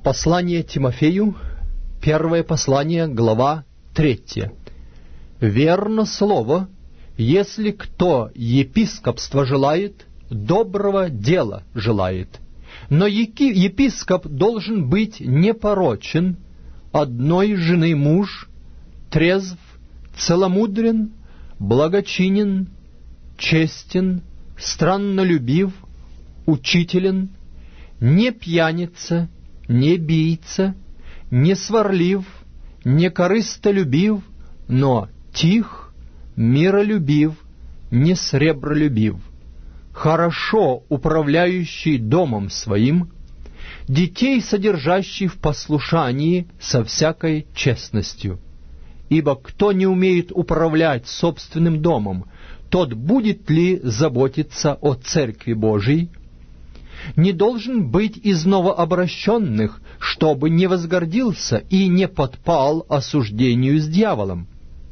Послание Тимофею, первое послание, глава 3. «Верно слово, если кто епископство желает, доброго дела желает. Но епископ должен быть непорочен, одной жены муж, трезв, целомудрен, благочинен, честен, страннолюбив, учителен, не пьяница, не бийца, не сварлив, не корыстолюбив, но тих, миролюбив, не сребролюбив, хорошо управляющий домом своим, детей содержащий в послушании со всякой честностью. Ибо кто не умеет управлять собственным домом, тот будет ли заботиться о Церкви Божией? Не должен быть из новообращенных, чтобы не возгордился и не подпал осуждению с дьяволом.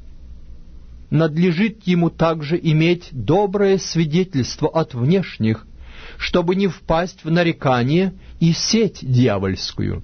Надлежит ему также иметь доброе свидетельство от внешних, чтобы не впасть в нарекание и сеть дьявольскую.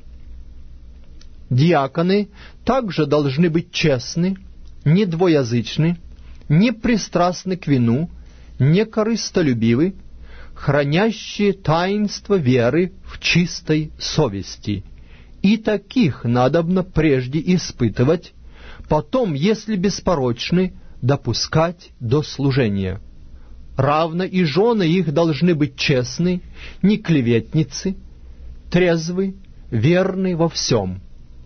Диаконы также должны быть честны, не двоязычны, не пристрастны к вину, не корыстолюбивы, хранящие таинство веры в чистой совести. И таких надобно прежде испытывать, потом, если беспорочны, допускать до служения. Равно и жены их должны быть честны, не клеветницы, трезвы, верны во всем.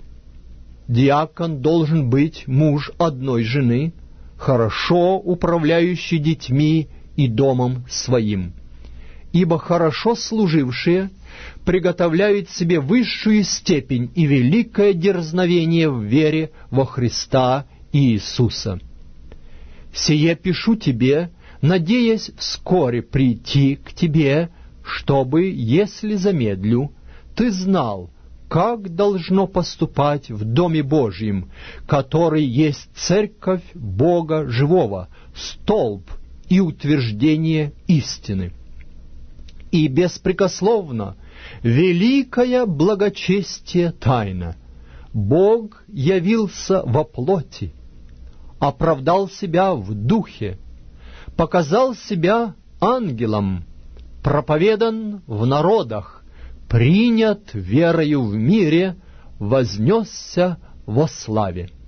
Диакон должен быть муж одной жены, хорошо управляющий детьми и домом своим. Ибо хорошо служившие приготовляют себе высшую степень и великое дерзновение в вере во Христа Иисуса. Сие пишу тебе, надеясь вскоре прийти к тебе, чтобы, если замедлю, ты знал, как должно поступать в Доме Божьем, который есть церковь Бога живого, столб и утверждение истины. И беспрекословно великое благочестие тайна. Бог явился во плоти, оправдал себя в духе, показал себя ангелом, проповедан в народах, принят верою в мире, вознесся во славе.